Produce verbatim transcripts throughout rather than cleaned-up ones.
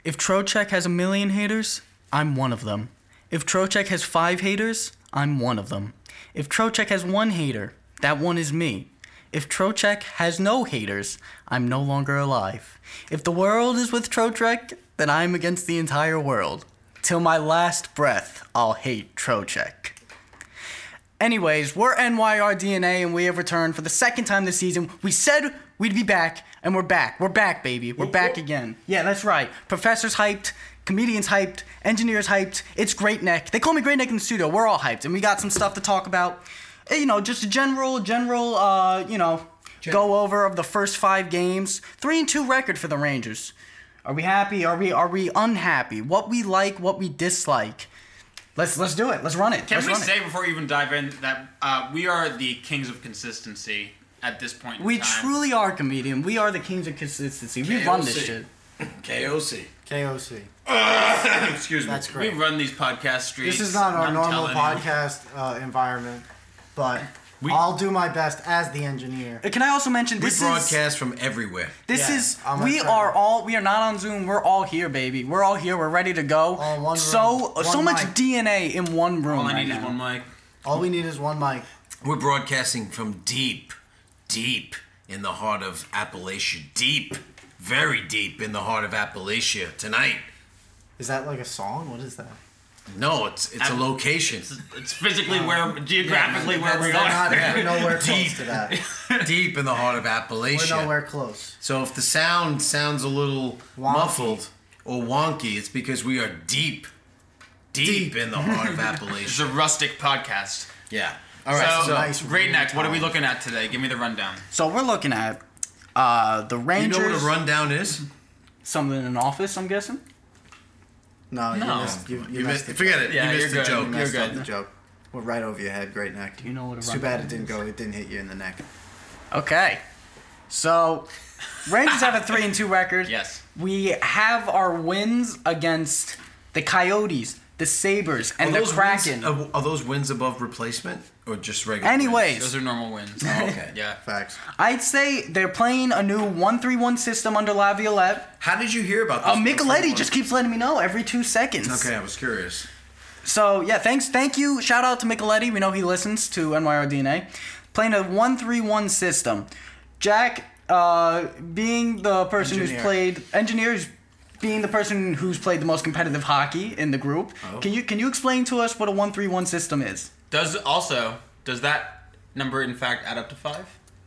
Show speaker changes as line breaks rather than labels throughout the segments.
If Trocheck has a million haters, I'm one of them. If Trocheck has five haters, I'm one of them. If Trocheck has one hater, that one is me. If Trocheck has no haters, I'm no longer alive. If the world is with Trocheck, then I'm against the entire world. Till my last breath, I'll hate Trocheck. Anyways, we're N Y R D N A and we have returned for the second time this season. We said we'd be back, and we're back. We're back, baby. We're back again. Yeah, that's right. Professor's hyped, comedians hyped, engineers hyped. It's Great Neck. They call me Great Neck in the studio. We're all hyped, and we got some stuff to talk about. You know, just a general, general, uh, you know, go over of the first five games. Three and two record for the Rangers. Are we happy? Are we are we unhappy? What we like, what we dislike. Let's let's do it. Let's run it.
Can
let's
we
run
say
it.
before we even dive in that uh, we are the kings of consistency at this point in
We
time.
truly are, comedian. We are the kings of consistency. We run this shit.
K O C.
K O C.
Excuse me.
That's
We
great.
run these podcast streets.
This is not our
I'm
normal
telling you.
podcast uh, environment, but
We-
I'll do my best as the engineer.
Can I also mention
We
this is
broadcast from everywhere.
this
Yeah,
is
I'm
we
gonna try
are
to-
all we are not on Zoom. We're all here, baby. We're all here. We're ready to go.
All one
so
room,
so
one
much
mic.
D N A in one room
All I
right
need
now.
is one mic.
All we need is one mic.
We're broadcasting from deep, deep in the heart of Appalachia. Deep, very deep in the heart of Appalachia tonight.
Is that like a song? What is that?
No, it's it's a
App-
location.
It's, it's physically where, geographically
Yeah,
where we
that's
are.
not- We're nowhere close
Deep.
to that.
Deep in the heart of
We're
Appalachia.
nowhere close.
So if the sound sounds a little
Wonky.
muffled or wonky, it's because we are deep, deep,
Deep.
in the heart of
It's
Appalachia.
a rustic podcast.
Yeah. All right.
so,
So,
nice
Great Neck, what are we
time.
looking at today? Give me the rundown.
So we're looking at uh, the
you
Rangers.
know what a rundown is?
Something in an office, I'm guessing.
No,
No.
you missed. You, you,
You
missed
missed.
the
Forget it.
Yeah,
you
you're
missed the
good.
joke.
You
You're
messed up
good.
the joke. We're right over your head. Great neck.
Do you know what a
It's too bad it
rundown
didn't
is?
go. It didn't hit you in the neck.
Okay. So Rangers have a three and two record.
Yes.
We have our wins against the Coyotes, the Sabres, and
are
the
those
Kraken.
Wins, are, are those wins above replacement or just regular?
Anyways,
Those are normal wins.
wins? Oh, okay.
Yeah.
Facts.
I'd say they're playing a new one three one system under Laviolette.
How did you hear about this?
Uh, Micheletti just keeps letting me know every two seconds.
Okay, I was curious.
So yeah, thanks, thank you. Shout out to Micheletti. We know he listens to N Y R D N A. Playing a one three one system. Jack, uh, being the person
Engineer.
who's played engineers, being the person who's played the most competitive hockey in the group.
Oh.
Can you can you explain to us what a one three one system is?
Does also, does that number in fact add up to five?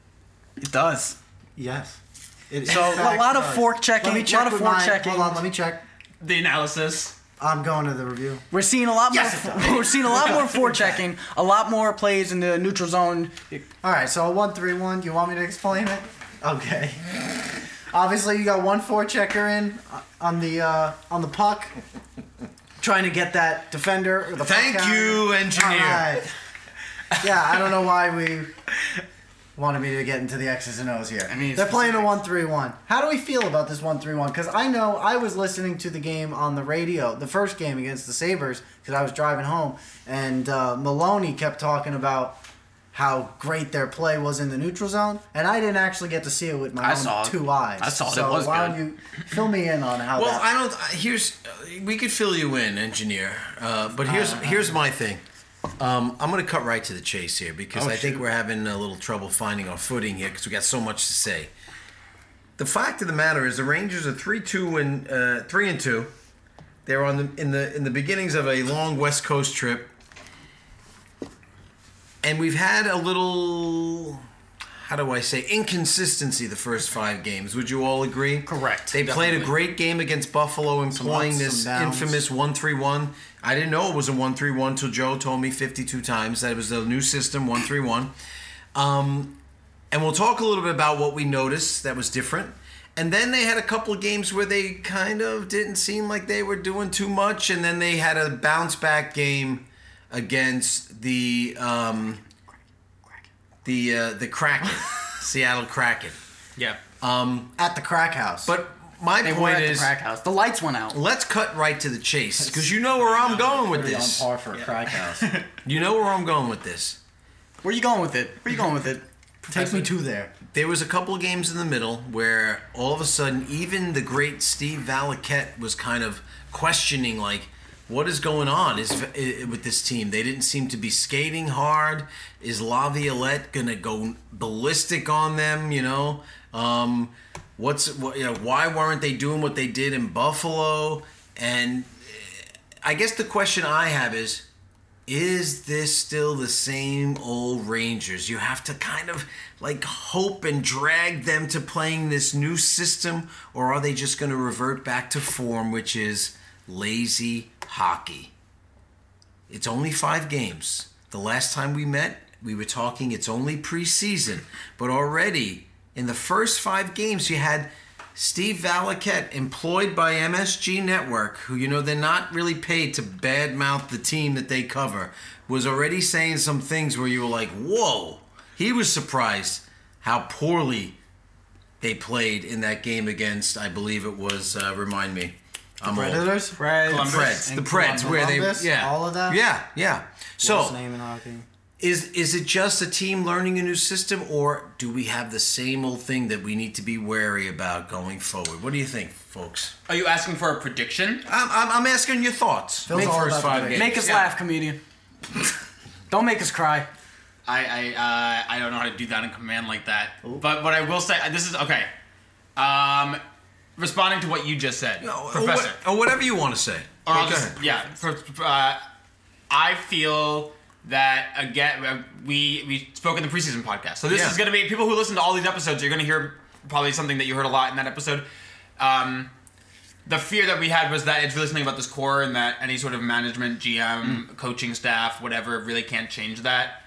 It does.
Yes. It,
So,
in fact
a lot of
does.
fork checking,
Let me
a
check
lot of
with
fork
my-
checking.
Hold on. Let me check.
The analysis.
I'm going to the review.
We're seeing a lot
Yes, it
more.
does.
We're seeing a lot more forechecking, a lot more plays in the neutral zone.
All right. So a one three one. You want me to explain it? Okay. Obviously, you got one forechecker in on the uh, on the puck, trying to get that defender. Or the puck
Thank
carrier.
you, engineer.
All right. Yeah, I don't know why we wanted me to get into the X's and O's here.
I mean,
they're playing a one three one. How do we feel about this one three one? Because I know I was listening to the game on the radio, the first game against the Sabres, because I was driving home, and uh, Maloney kept talking about how great their play was in the neutral zone, and I didn't actually get to see it with my
I
own
saw it.
two eyes.
I saw it. It
So
was
why
good.
don't you fill me in on how
Well,
that?
I don't. Here's we could fill you in, engineer. Uh, but here's here's my thing. Um, I'm gonna cut right to the chase here because
Oh,
I think
shoot.
we're having a little trouble finding our footing here because we got so much to say. The fact of the matter is, the Rangers are three two and uh, three and two. They're on the in the in the beginnings of a long West Coast trip, and we've had a little. How do I say inconsistency the first five games? Would you all agree?
Correct.
They played a
Definitely.
great game against Buffalo, employing
ups,
this
some downs.
infamous one three one. I didn't know it was a one three one till Joe told me fifty-two times that it was the new system one three one. Um, and we'll talk a little bit about what we noticed that was different. And then they had a couple of games where they kind of didn't seem like they were doing too much. And then they had a bounce back game against the um, the uh, the Kraken, Seattle Kraken.
Yeah.
Um,
At the crack house.
but my
They were
point
at the
is,
crack house. The lights went out.
let's cut right to the chase because you know where I'm going with
Pretty
this.
on par for a crack house.
You know where I'm going with this.
Where you going with it? Where you going with it?
Take me to there.
There was a couple of games in the middle where all of a sudden, even the great Steve Valiquette was kind of questioning, like, what is going on is with this team? They didn't seem to be skating hard. Is Laviolette gonna go ballistic on them? You know, um, what's what, you know, why weren't they doing what they did in Buffalo? And I guess the question I have is, is this still the same old Rangers? You have to kind of like hope and drag them to playing this new system, or are they just going to revert back to form, which is lazy hockey? It's only five games. The last time we met, we were talking it's only preseason, but already in the first five games you had Steve Valiquette, employed by M S G Network, who, you know, they're not really paid to badmouth the team that they cover, was already saying some things where you were like, whoa. He was surprised how poorly they played in that game against, I believe it was, uh, remind me.
I'm Predators?
The Preds. The Preds, where they, yeah.
All of that?
Yeah, yeah. So,
Worst name in hockey.
Is is it just a team learning a new system, or do we have the same old thing that we need to be wary about going forward? What do you think, folks?
Are you asking for a prediction?
I'm I'm, I'm asking your thoughts.
Phil's all
first
about
five
the
games.
Make us
Yeah.
laugh, comedian. Don't make us cry.
I I uh, I don't know how to do that in command like that. But what I will say, this is okay. Um, responding to what you just said,
or,
Professor.
what- or whatever you want to say.
Or I'll
Go
just,
ahead.
yeah. For, uh, I feel that again, uh, we we spoke in the preseason podcast. So this
Yeah.
is going to be people who listen to all these episodes. You're going to hear probably something that you heard a lot in that episode. Um, the fear that we had was that it's really something about this core, and that any sort of management, G M,
Mm.
coaching staff, whatever, really can't change that.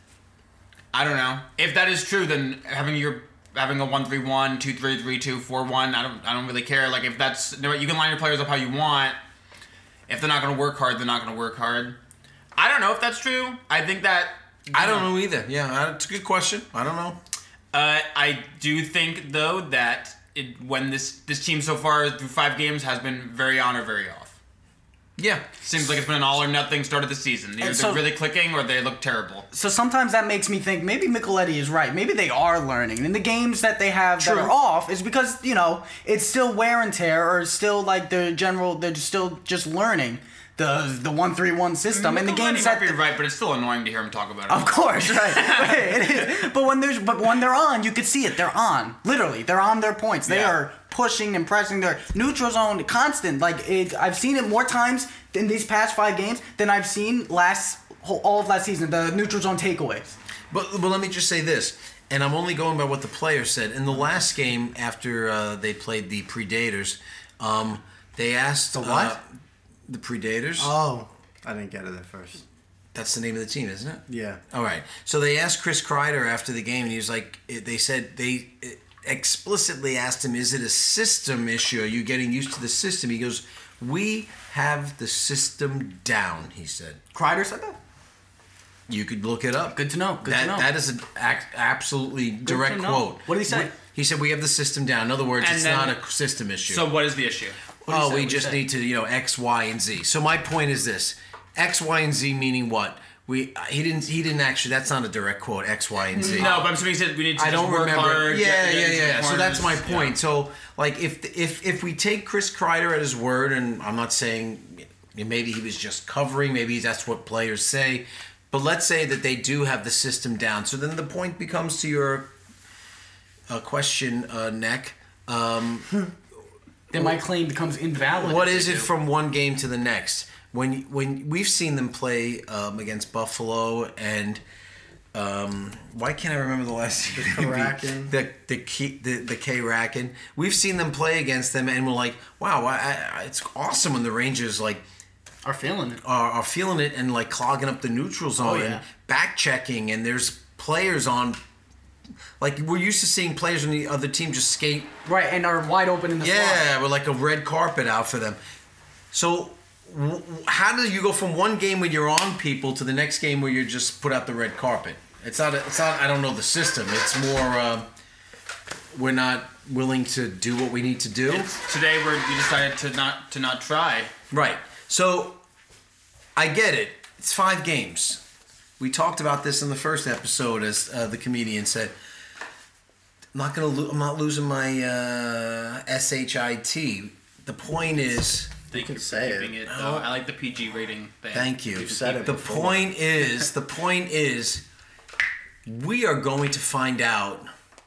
I don't know. If that is true, then having your having a one three one, two three three two, four one, I don't I don't really care. Like if that's you can line your players up how you want. If they're not going to work hard, they're not going to work hard. I don't know if that's true. I think that
I don't know either. Yeah, it's a good question. I don't know.
Uh, I do think though that it, when this this team so far through five games has been very on or very off.
Yeah.
Seems like it's been an all or nothing start of the season. Either
And so-
they're really clicking or they look terrible.
So sometimes that makes me think maybe Micheletti is right. Maybe they are learning. And the games that they have
True.
that are off is because, you know, it's still wear and tear, or it's still like the general, they're still just learning the the one three one system. And the games
might
that
be right, but it's still annoying to hear him talk about it.
Of course, right. right. It is. But when there's but when they're on, you can see it. They're on. Literally, they're on their points. They
Yeah.
are pushing and pressing their neutral zone constant. Like it, I've seen it more times in these past five games than I've seen last whole, all of last season. The neutral zone takeaways.
But but let me just say this, and I'm only going by what the players said. In the last game, after uh, they played the Predators, um, they asked
The what?
Uh, the Predators.
Oh, I didn't get it at first.
That's the name of the team, isn't it?
Yeah.
All right. So they asked Chris Kreider after the game, and he was like, they said they explicitly asked him, is it a system issue? Are you getting used to the system? He goes, we have the system down, he said.
Kreider said that.
You could look it up.
Good to know. Good
that,
to know.
That is an ac- absolutely direct
to know.
quote.
What did he say?
We- He said, we have the system down. In other words,
And
it's
then-
not a system issue.
So what is the issue?
What did he
oh,
say?
we
What did he
just
say?
need to, you know, X, Y, and Z. So my point is this: X, Y, and Z meaning what? We he didn't he didn't actually. That's not a direct quote. X, Y, and Z.
No, but I'm assuming he said we need to
I
just
don't
work
remember.
hard.
yeah,
get- get
yeah,
into the
yeah. So that's my
corners.
point.
Yeah.
So like, if if if we take Chris Kreider at his word, and I'm not saying maybe he was just covering, maybe that's what players say, but let's say that they do have the system down. So then the point becomes to your uh, question, uh, Neck. Um,
Then my claim becomes invalid.
What
if
is
they
it
do.
from one game to the next? When when we've seen them play um, against Buffalo and um, why can't I remember the last year?
Kraken.
the the K, the the K Racken. We've seen them play against them and we're like, wow, I, I, it's awesome when the Rangers like
Are feeling it.
are, are feeling it and like clogging up the neutral zone
Oh, yeah.
and back checking, and there's players on. Like we're used to seeing players on the other team just skate.
Right, and are wide open in the slot.
Yeah, with like a red carpet out for them. So, w- w- how do you go from one game where you're on people to the next game where you just put out the red carpet? It's not. A, it's not. I don't know the system. It's more. Uh, we're not willing to do what we need to do.
It's, today we're, we decided to not to not try.
Right. So, I get it. It's five games. we talked about this in the first episode, as uh, the comedian said. I'm not gonna. Lo- I'm not losing my uh, S H I T. The point is.
Thank you
could
for
say
keeping
it.
it. though. I like the P G rating. Thing.
Thank you.
You can
said
keep
it
The
before.
point is. The point is. We are going to find out.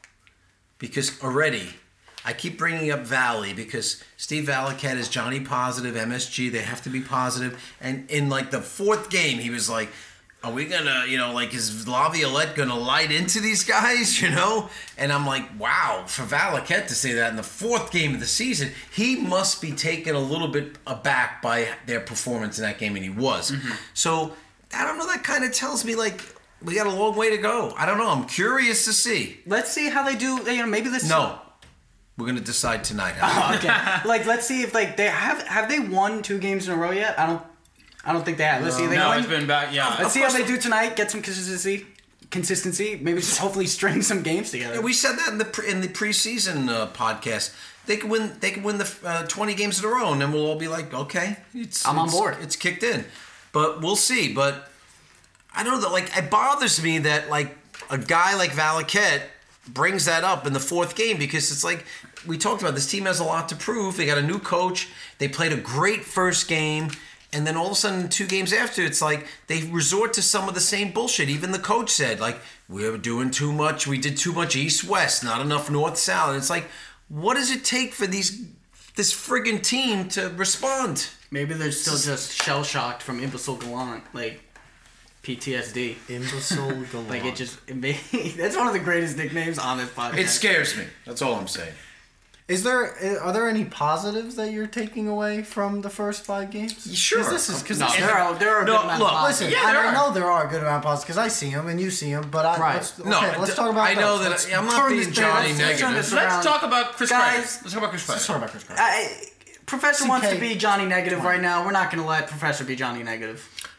Because already, I keep bringing up Valley because Steve Valiquette is Johnny Positive, M S G. They have to be positive. And in like the fourth game, he was like, are we gonna, you know, like, is Laviolette gonna light into these guys, you know? And I'm like, wow, for Valiquette to say that in the fourth game of the season, he must be taken a little bit aback by their performance in that game, and he was. Mm-hmm. So, I don't know, that kind of tells me, like, we got a long way to go. I don't know, I'm curious to see.
Let's see how they do. You know, maybe this.
No. We're gonna decide tonight.
Oh, okay. Like, let's see if like they have have they won two games in a row yet? I don't. I don't think they have. Let's see if they
No,
win.
it's been back. Yeah.
Let's see how they do tonight. Get some consistency. Consistency. Maybe just hopefully string some games together.
Yeah, we said that in the pre- in the preseason uh, podcast. They could win. They could win the uh, twenty games in a row, and then we'll all be like, okay, it's,
I'm on
it's-
board.
It's kicked in, but we'll see. But I don't know. Like, it bothers me that like a guy like Valiquette brings that up in the fourth game because it's like we talked about. This team has a lot to prove. They got a new coach. They played a great first game. And then all of a sudden, two games after, it's like they resort to some of the same bullshit. Even the coach said, like, we were doing too much. We did too much east-west, not enough north-south. And it's like, what does it take for these this friggin' team to respond?
Maybe they're still just shell shocked from Imbecile Gallant, like P T S D.
Imbecile Gallant.
Like it just it made, that's one of the greatest nicknames on this podcast.
It scares me. That's all I'm saying.
Is there are there any positives that you're taking away from the first five games?
Sure.
'Cause this is because
no, there are there are a
No,
good amount
look,
of
listen.
positives.
Yeah, there
I, I
are.
know there are a good amount of positives because I see them and you see them. But I,
Right.
let's, okay,
No,
let's
d-
talk about.
I know
those.
that
Let's
I'm not
turn
being
this-
Johnny
let's- let's turn
negative.
this
Let's
around.
talk about Chris
Guys,
Kreider. Let's talk about Chris
Let's talk
Kreider.
about Chris Kreider.
I, Professor
C K,
wants to be Johnny Negative
come on.
right now. We're not going to let Professor be Johnny Negative.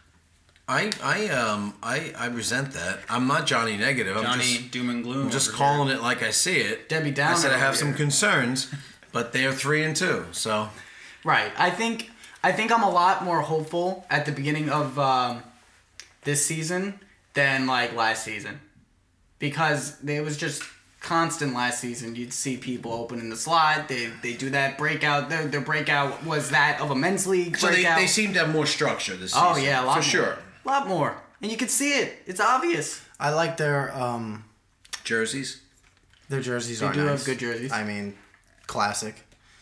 I I um I, I resent that. I'm not Johnny Negative. I'm
Johnny
just
Doom and Gloom.
I'm just
over
calling
here.
it like I see it.
Debbie Downer
I said I have
over
some
here.
concerns, but they are three and two. So
Right. I think I think I'm a lot more hopeful at the beginning of um, this season than like last season, because it was just constant last season. You'd see people opening the slot. They they do that breakout. Their their breakout was that of a men's league
so they,
breakout.
they seem to have more structure this season.
oh yeah, a lot
for
more.
sure.
A lot more, and you can see it. It's obvious.
I like their um
Jerseys.
their jerseys.
They
are
do
nice.
have good jerseys.
I mean, classic.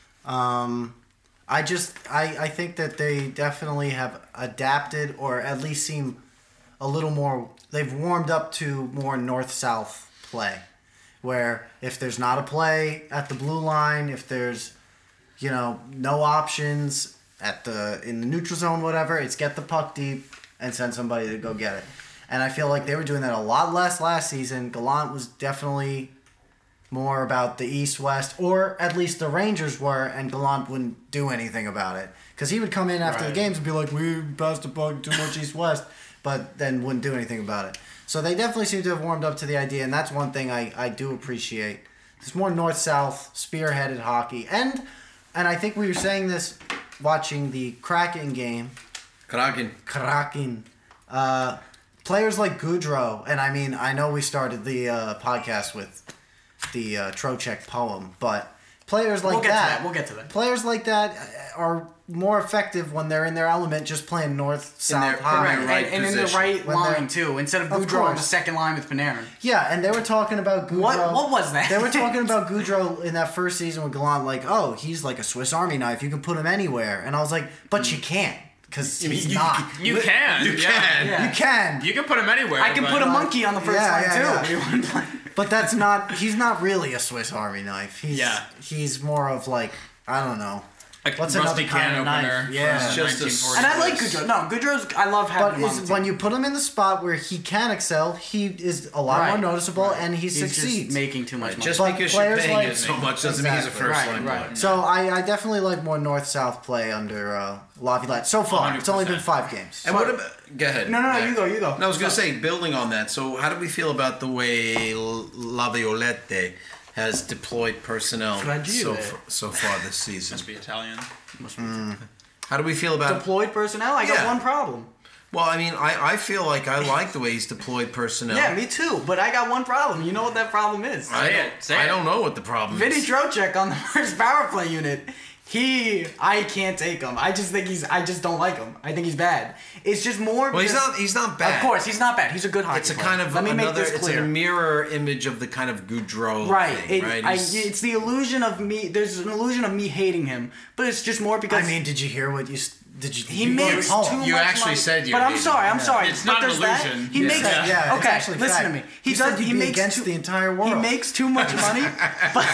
Um, I just I I think that they definitely have adapted, or at least seem a little more. They've warmed up to more north south play, where if there's not a play at the blue line, if there's you know no options at the in the neutral zone, whatever, it's get the puck deep and send somebody to go get it. And I feel like they were doing that a lot less last season. Gallant was definitely more about the east-west, or at least the Rangers were, and Gallant wouldn't do anything about it. Because he would come in after
Right.
the games and be like, we passed the puck too much east-west, but then wouldn't do anything about it. So they definitely seem to have warmed up to the idea, and that's one thing I, I do appreciate. It's more north-south, spearheaded hockey. And and I think we were saying this watching the Kraken game,
Kraken.
Kraken. Uh, players like Goudreau, and I mean, I know we started the uh, podcast with the uh, Trocheck poem, but players like
We'll get to
that,
that. We'll get to that.
Players like that are more effective when they're in their element, just playing north south
their-
hockey.
in their right
and, and in the
position.
right
When
line
they're-
too, instead of
Of
Goudreau on the
course.
second line with Panarin.
Yeah, and they were talking about Goudreau.
What what was that?
They were talking about Goudreau in that first season with Gallant, like, oh, he's like a Swiss Army knife. You can put him anywhere. And I was like, but you can't, because he's
you-
not.
You can.
You
yeah.
can.
Yeah.
You can.
You can put him anywhere.
I can
but-
put a monkey on the first
Yeah,
line
yeah,
too.
yeah.
if you want to play.
But that's not. He's not really a Swiss Army knife. He's,
Yeah.
He's more of like, I don't know.
Like
What's
rusty
another kind
can
of knife?
opener.
Yeah.
from
It's just a-
nineteen forty.
And I like Goudreau. No, Goudreau's. I love having
But
him on
is,
the team.
when you put him in the spot where he can excel, he is a lot
Right.
more noticeable and he
He's
succeeds.
just making too much money.
Just
But
because you're
players
paying
like-
it so much doesn't mean he's a
Exactly.
first
Right,
line
right.
player.
so I, I definitely like more north-south play under uh, Laviolette. So far, it's only been
one hundred percent.
five games.
And what about? Go ahead.
no, no, no.
Mac.
You go. You go.
No, I was gonna say, building on that. So, how do we feel about the way L- Laviolette has deployed personnel so
Fragile.
far, so far this season?
Must be Italian.
How do we feel about?
Deployed personnel. I got
Yeah.
one problem.
Well, I mean, I, I feel like I like the way he's deployed personnel.
Yeah, me too. But I got one problem. You know what that problem is?
I
Say
don't,
it, say
I
it.
don't know what the problem
Vinny
is.
Trocheck on the first power play unit. He, I can't take him. I just think he's, I just don't like him. I think he's bad. It's just more.
Well, he's
because-
not. He's not bad.
Of course, he's not bad. He's a good hockey
It's a
player.
kind of
Let me
another.
make this
It's
clear.
a mirror image of the kind of Goudreau
Right.
thing,
It,
right?
I,
He's-
it's the illusion of me. There's an illusion of me hating him, but it's just more because
I mean, did you hear what you s- did you?
he
you wrote a
makes
poem.
too
You
much
actually
money.
said you
But I'm
hated
sorry.
him.
I'm sorry.
It's
but
not an
there's that.
illusion.
He
Yeah.
makes.
Yeah.
Yeah, it's
okay.
actually
Listen
fact.
to me. He
You
does.
said you'd
He
be
makes
against
too,
the entire
He
world.
makes too much money, but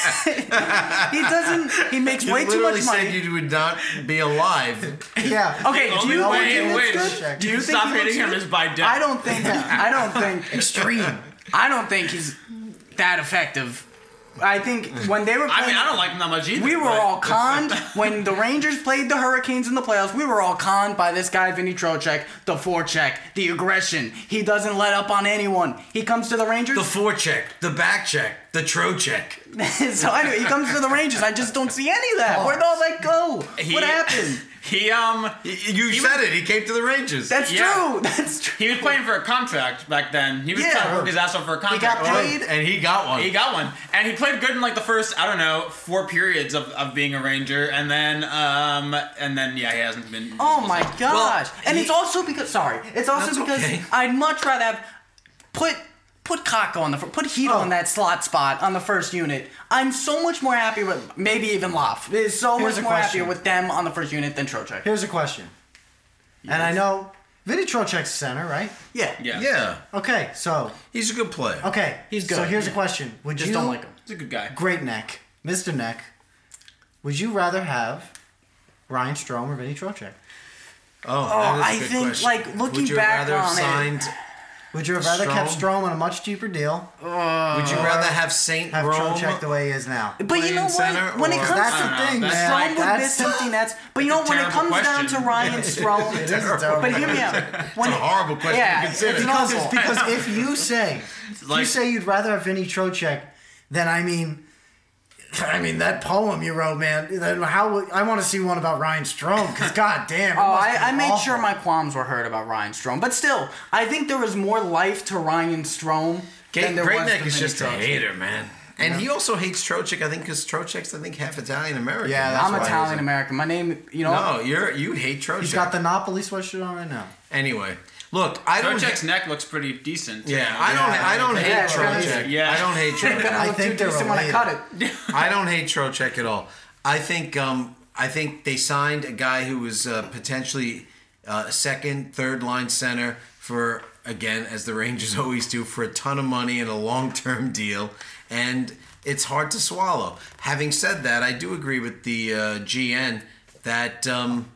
he doesn't. He makes
You
way too
literally
much
said
money.
you would not be alive.
Yeah.
Okay,
The
do
only
you
way
think
in
he
which
looks good? Do you
you
think
stop
he looks
hating him
good?
is by death.
I don't think. I don't think
Extreme.
I don't think he's that effective. I think when they were playing,
I mean, I don't like him that much either.
we were
but-
all conned when the Rangers played the Hurricanes in the playoffs. We were all conned by this guy, Vinny Trocheck, the forecheck, the aggression. He doesn't let up on anyone. He comes to the Rangers.
The forecheck, the back check, the tro check.
So anyway, he comes to the Rangers. I just don't see any of that. Where'd all that go?
He-
What happened?
He um
Y- You
He
said
was-
it. He came to the Rangers.
That's
Yeah.
true. That's true.
he was playing for a contract back then. He was
Yeah.
trying to work his ass off for a contract.
got paid.
and he got one.
He got one, and he played good in like the first I don't know four periods of, of being a Ranger, and then um and then yeah he hasn't been.
Oh my gosh! and
he-
it's also because sorry, it's also
That's
because
okay.
I'd much rather have put put Kako on the fir- put Hito
Oh.
on that slot spot on the first unit. I'm so much more happy with maybe even Loft is so
Here's
much
a
more
question.
happier with them on the first unit than Trocheck.
Here's a question. And I know Vinny Trocheck's center, right?
Yeah,
Yeah,
Yeah,
Okay, so
he's a good player.
okay,
He's
So
good,
here's
yeah.
a question: Would
just
you
don't like him.
he's a good guy.
Great Neck, Mister Neck? Would you rather have Ryan Strome or Vinny Trocheck?
Oh,
Oh,
that is a
I
good
think,
question.
like, looking
Would you
back
rather have
on it-
signed,
Would you have rather kept
Strome?
Strome on a much cheaper deal?
Would you rather have Saint
Have
Rome?
Trocheck the way he is now?
But you
playing
know what?
center,
When it
or-
comes
That's
to
I don't
the
know.
thing,
That's
man.
like-
Strome would
That's
miss empty nets, but you know
That's a
when it
terrible
comes down to
question.
Ryan Strome,
It is a terrible
but hear me out. When
It's a horrible question
yeah,
to consider.
it's an
because,
awful-
because if you say if you
Like-
say you'd rather have Vinny Trocheck, then I mean, I mean that poem you wrote, man. Then how would, I want to see one about Ryan Strome? Because god damn, it
Oh,
must
I,
be
I made
awful.
sure my qualms were heard about Ryan Strome, but still, I think there was more life to Ryan Strome than
Great,
there
Great
was
Neck
to
is
Vinny
just a
Trocheck.
hater, man. And he also hates Trocheck, I think, because Trocheck's, I think, half Italian American.
Yeah, that's
I'm
why
Italian
he's a-
American. My name, you know.
No, you're you hate Trocheck.
He's got the Napoli sweatshirt on right now.
Anyway, look, I don't.
Trocheck's
ha-
neck looks pretty decent.
yeah,
too.
I don't.
Yeah,
I don't
yeah,
hate
yeah,
Trocheck.
yeah.
I don't hate
Gonna
Trocheck.
I
look
think
too
they're
decent when I
related.
cut it.
I don't hate Trocheck at all. I think. Um, I think they signed a guy who was uh, potentially uh, a second, third line center for, again, as the Rangers always do, for a ton of money and a long term deal, and it's hard to swallow. Having said that, I do agree with the uh, G N that um,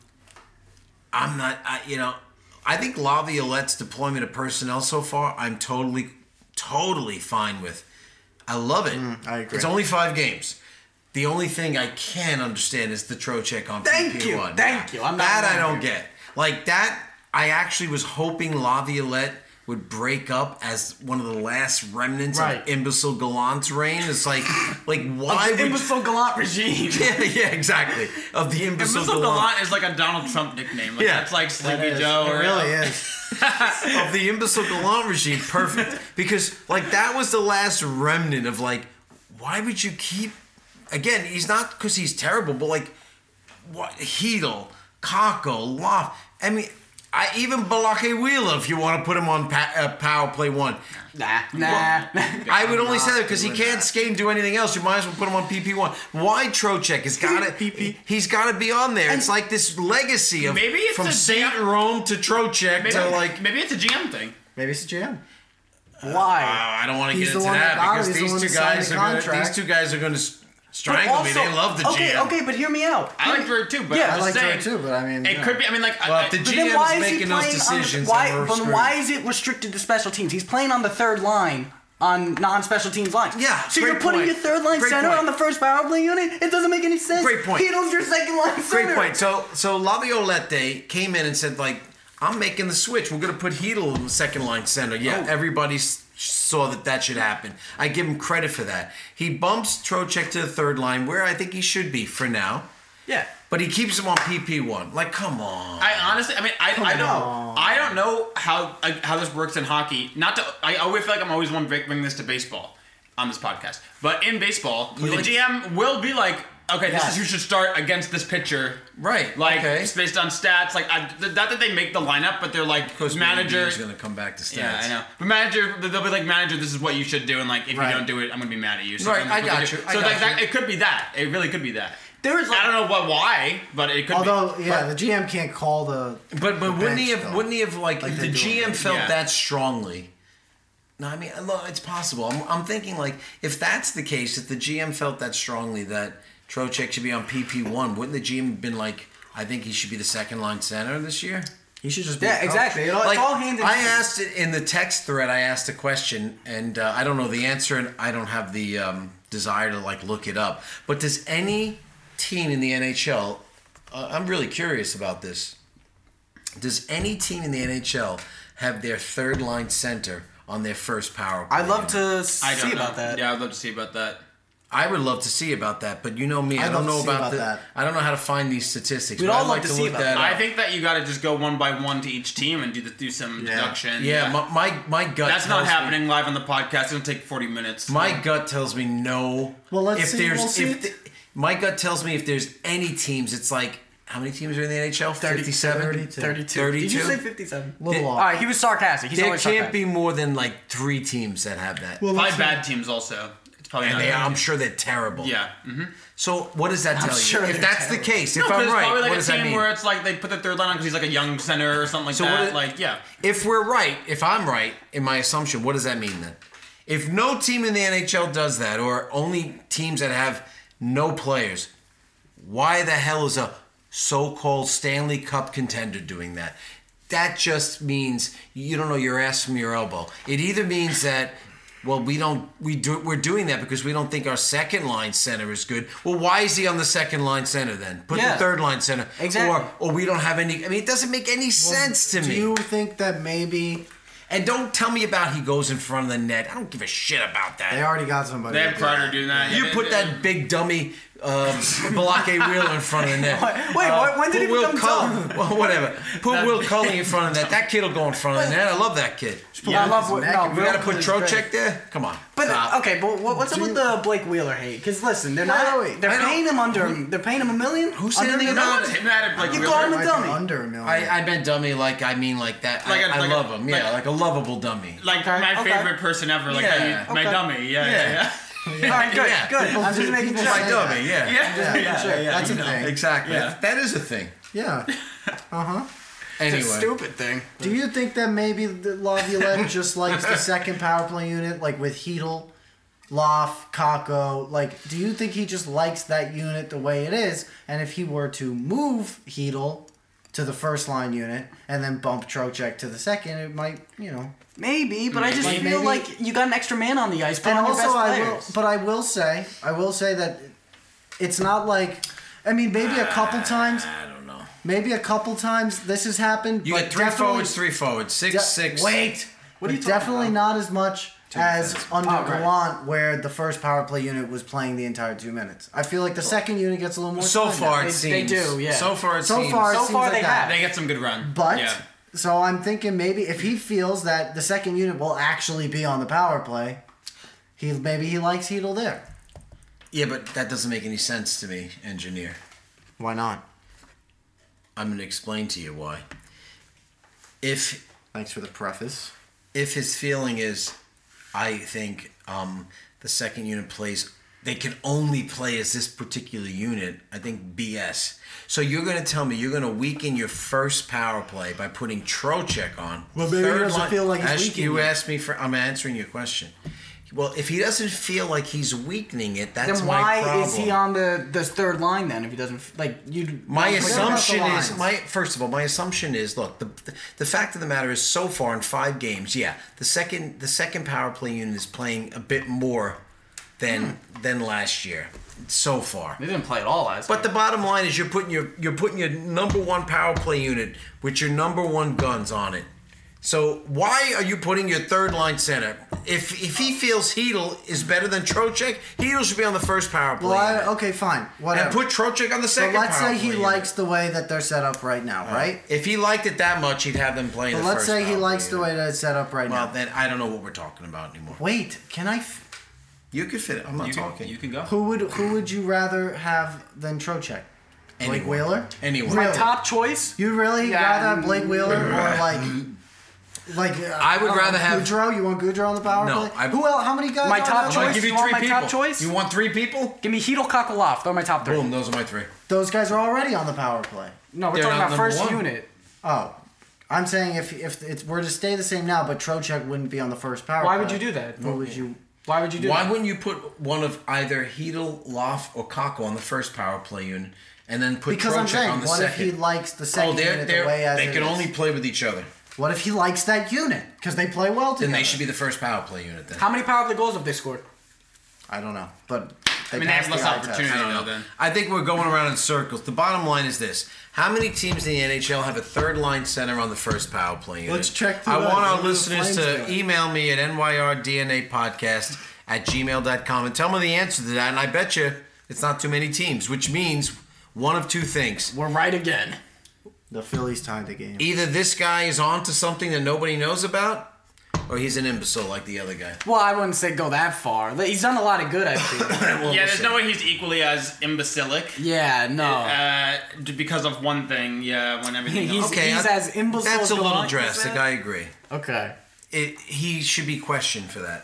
I'm not. I, you know, I think Laviolette's deployment of personnel so far, I'm totally, totally fine with. I love it.
I agree.
It's only five games. The only thing I can understand is the Trocheck on
Thank
P P one.
you, thank you. I'm not
that I
wrong
don't
here.
get. Like that, I actually was hoping Laviolette would break up as one of the last remnants
Right.
of Imbecile Gallant's reign. It's like, like why
Of
would
the imbecile gallant regime.
yeah, yeah, exactly. Of the Imbecile
Imbecile
Gallant.
Gallant is like a Donald Trump nickname. Like,
Yeah.
that's like
That
Sleepy
is-
Joe.
it
or,
really is.
Of the Imbecile Gallant regime, perfect. Because like that was the last remnant of like, why would you keep? Again, he's not because he's terrible, but like, what Hedel, Kako, Loft. I mean, I even Balake Wheeler, if you want to put him on pa- uh, power play one.
Nah, nah.
I would only say that because he can't skate and do anything else. You might as well put him on P P one. Why Trocheck? He's got to.
P P.
He's got to be on there. It's like this legacy of
Maybe it's
from
a
Saint
G M
Rome to Trocheck
maybe,
to like.
maybe it's a G M thing.
Maybe it's a G M.
Why?
Uh, I don't want to
He's
get
the
into
one that
that
got it.
because
He's the
these
one
two
that signed
guys
the
are gonna,
contract.
these two guys are going to
But
strangle me. They love the
okay,
G M.
okay, but hear me out.
I like her too, but
Yeah,
I'm
I
just
like
saying,
her too, but I mean,
it
yeah.
could be. I mean, like,
Well,
I,
if the
I-
But
G
then
M
why
is
is he
making those
playing
decisions,
on the,
then
why,
we're
but
screwed.
why is it restricted to special teams? He's playing on the third line on non-special teams lines.
Yeah,
So
great
you're putting
point.
your third line
Great
center
point.
on the first power play unit? It doesn't make any sense.
Great point.
Hedo's your second line center.
Great point. So so Laviolette came in and said like, I'm making the switch. We're going to put Hedel in the second line center. Yeah,
Oh.
everybody s- saw that that should happen. I give him credit for that. He bumps Trocheck to the third line where I think he should be for now.
Yeah.
But he keeps him on P P one. Like, come on.
I honestly, I mean, I, I don't,
on.
I don't know how like, how this works in hockey. Not to, I always feel like I'm always one to bring this to baseball on this podcast. But in baseball, the
like-
G M will be like, okay,
Yes.
this is who should start against this pitcher.
Right.
Like,
okay.
it's based on stats. Like, I, not that they make the lineup, but they're like,
Because
manager.
is going to come back to stats.
Yeah, I know. But manager, they'll be like, manager, this is what you should do, and like, if
Right.
you don't do it, I'm gonna be mad at you. So
Right,
that's
I
what
got
they do.
you, I
So
got
like, that,
you.
it could be that. It really could be that.
There is
I don't know what why, but it could
Although,
be.
yeah, the G M can't call the.
But but wouldn't he
bench,
have
though.
wouldn't he have like,
Like
if
they
the
do
G M
on-
felt
Yeah.
that strongly? No, I mean, look, it's possible. I'm, I'm thinking like, if that's the case, if the G M felt that strongly that Trocheck should be on P P one, wouldn't the G M have been like, I think he should be the second line center this year?
He should just be.
Yeah,
a coach.
exactly. It all,
Like,
it's all hand in
I
hand.
asked it in the text thread. I asked a question, and uh, I don't know the answer, and I don't have the um, desire to like look it up. But does any team in the N H L? Uh, I'm really curious about this. Does any team in the N H L have their third line center on their first power play?
I'd love to
I
see
don't
about
know.
that.
Yeah, I'd love to see about that.
I would love to see about that, but you know me, I
I'd
don't
love to
know
see
about,
about
the,
that.
I don't know how to find these statistics.
We'd
but
all
I'd
love
like
to
to
see
look
about
that
I
up.
think that you got to just go one by one to each team and do the, do some
Yeah.
deduction.
Yeah, My, my my gut.
That's not
tells me-
happening live on the podcast. It's gonna take forty minutes.
My gut tells me no.
Well, let's
if
see-
There's,
we'll see
if
it.
the- my gut tells me if there's any teams, it's like, how many teams are in the N H L?
thirty,
fifty-seven?
thirty-two.
thirty-two. Did you
thirty-two?
say fifty-seven?
Little
All
off.
right, he was sarcastic. He's
There
always
can't
sarcastic.
be more than like three teams that have that.
Well,
Five
let's
bad teams also. It's probably
and
not.
they, I'm sure they're terrible.
Yeah. Mm-hmm.
So what does that tell you?
sure
if
they're
that's the
terrible.
case,
No,
if
'cause
I'm
it's
right,
probably like
what
a
does that
team
mean?
where it's like they put the third line on because he's like a young center or something like
So
that.
what it-
like yeah.
If we're right, if I'm right in my assumption, what does that mean then? If no team in the N H L does that, or only teams that have no players, why the hell is a so-called Stanley Cup contender doing that? That just means you don't know your ass from your elbow. It either means that, well, we don't we do we're doing that because we don't think our second line center is good. Well, why is he on the second line center then? Put
Yeah.
the third line center.
Exactly.
Or or we don't have any. I mean, it doesn't make any sense to
Do
me.
you think that maybe
And don't tell me about he goes in front of the net. I don't give a shit about that.
they already got somebody?
They
to
have
do
Kreider
that?
doing that.
You
Yeah,
put
they-
that big dummy um, Balake Wheeler in front of the net.
Wait, what- when did
put
he
Will
become
Cullen,
dumb?
well, whatever. Put Will Cullen in front of the net. That kid will go in front of the net. I love that kid.
Yeah, I love what.
neck
No,
and
We
Will
got to put
Cullen's great.
Trocheck there? Come on.
But
Stop.
uh, okay, but what, what's up
Do
with
you-
the Blake Wheeler hate? Because listen, they're
Wait,
not.
wait, wait.
They're
I don't-
paying him under. They're paying him a million.
Who said
Under
anything
a
about
million?
Him at it, like,
You
Wheeler.
called him a
Might be
dummy.
under a million.
I, I meant dummy like I mean like that.
Like
I,
a-
I
like a-
love him. Yeah,
like-
like a lovable dummy.
Like
Okay,
my
okay.
favorite person ever. Like
Yeah,
I, my
okay.
dummy. Yeah,
Yeah.
yeah, yeah.
All right, good,
Yeah.
good. I'm just making
People
sure.
My
say
dummy, yeah.
Yeah,
Yeah,
yeah,
sure.
yeah,
That's
you
a
know.
thing.
Exactly.
Yeah.
That is a thing.
Yeah. Uh huh.
Anyway.
It's a stupid thing.
Do you think that maybe the Laviolette just likes the second power play unit, like with Heedle, Loff, Kako? Like, do you think he just likes that unit the way it is? And if he were to move Heedle to the first line unit and then bump Trocheck to the second, it might, you know.
Maybe, but I just
Like,
feel
maybe-
like you got an extra man on the ice. Put
And
on your
also,
best
I will,
players.
but I will say, I will say that it's not like, I mean, maybe a couple times,
I don't know.
maybe a couple times this has happened.
You
but
got three
definitely-
forwards, three forwards, six,
de-
six.
Wait,
What are
but
you talking
definitely
about?
not as much as
defense.
under
Oh, right.
Gallant, where the first power play unit was playing the entire two minutes. I feel like the second unit gets a little more.
So
time
far,
now.
it
They- they
seems.
do, yeah.
So far, it
So
seems.
far, it
So
seems
far
like
they
that.
have.
They get some good run.
But
yeah.
so I'm thinking maybe if he feels that the second unit will actually be on the power play, he maybe he likes Heedle there.
Yeah, but that doesn't make any sense to me, engineer.
Why not?
I'm going to explain to you why. If
Thanks for the preface.
if his feeling is, I think um, the second unit plays, they can only play as this particular unit, I think B S. So you're going to tell me you're going to weaken your first power play by putting Trocheck on.
Well, maybe he
third
doesn't
line-
feel like he's
Ask-
weakening
You
it.
asked me for, I'm answering your question. Well, if he doesn't feel like he's weakening it, that's
Then
my
why
problem.
is he on the the third line then? If he doesn't like you.
My
Forget about the
assumption is
lines.
my first of all, my assumption is look the, the the fact of the matter is so far in five games, yeah, the second the second power play unit is playing a bit more than than last year so far.
They didn't play at all last.
But the bottom line is you're putting your you're putting your number one power play unit with your number one guns on it. So why are you putting your third line center? If if he feels Hedl is better than Trocheck, Hedl should be on the first power play.
Well, I, okay, fine, whatever.
And put Trocheck on the
but
second
let's
power
say he
play
likes the way that they're set up right now, right?
If he liked it that much, he'd have them playing
But
the
let's
first
say he
power
likes
play
the way
unit.
that it's set up right
Well,
now.
then I don't know what we're talking about anymore.
Wait, can I? F-
You could fit it. I'm not
You
talking.
can, you can go.
who would who would you rather have than Trocheck? Blake
Anyone.
Wheeler?
Anyone.
My
Really?
top choice.
You'd really
Yeah.
rather have Blake Wheeler or like, like uh,
I would
don't
rather
know,
have-
Goudreau. You want Goudreau on the power
No,
play?
I-
Who else? How many guys?
My
are
top
there?
choice?
I'll give you
You want
three
my
people.
top choice?
You want three people?
Give me Hedl, Kakalov. They're my top three.
Boom. Those are my three.
Those guys are already on the power play.
No, we're
They're
talking
not
about
number
first
one.
unit.
Oh, I'm saying if if it were to stay the same now, but Trocheck wouldn't be on the first power
Why
play.
would you do that?
Who would you?
Why would you do
Why
that?
wouldn't you put one of either Hedl, Loff, or Kako on the first power play unit, and then put
Because I'm
Trocheck
saying,
on the
what if
second?
he likes the
oh,
second
they're,
unit
they're,
the way as
they
it
can
is?
only play with each other.
What if he likes that unit? Because they play well together.
Then they should be the first power play unit. Then
How many power play goals have they scored?
I don't know, but they
I mean, they have
passed
less
the eye test.
opportunity.
I don't know.
Then.
I think we're going around in circles. The bottom line is this: how many teams in the N H L have a third line center on the first power play unit?
Let's check through
I
that.
want our
What are the
listeners
Flames
to
doing?
email me at N Y R D N A podcast at gmail dot com and tell me the answer to that. And I bet you it's not too many teams, which means one of two things.
We're right again.
The Phillies tied the game.
Either this guy is on to something that nobody knows about, or he's an imbecile like the other guy.
Well, I wouldn't say go that far. He's done a lot of good, I feel.
Well,
Yeah,
we'll
there's
see.
no way he's equally as imbecilic.
yeah, no.
Uh, d- because of one thing, yeah, when everything
He's-
else.
Okay,
he's
I-
as imbecile
That's
as
a little
Gallant, you
drastic.
said?
I agree.
Okay.
It, he should be questioned for that.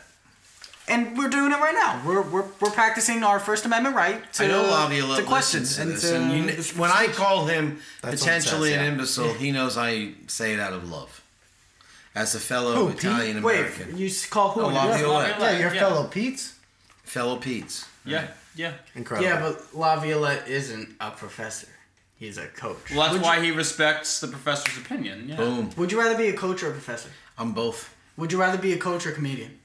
And we're doing it right now. We're we're, we're practicing our First Amendment right to,
I know Laviolette
to questions
listens to
and
this,
to
and you, when I call him
That's
potentially
what it says,
an
yeah.
imbecile, he knows I say it out of love. As a fellow
Who, Pete?
Italian
Wait,
American,
you s- call who?
Oh,
Yeah.
Laviolette.
Yeah, your
Yeah.
fellow Pete's.
fellow Pete's.
Yeah, yeah.
Incredible.
Yeah, but Laviolette isn't a professor. He's a coach.
Well, that's
would
why
you,
he respects the professor's opinion. Yeah.
Boom.
would you rather be a coach or a professor?
I'm both.
Would you rather be a coach or a comedian?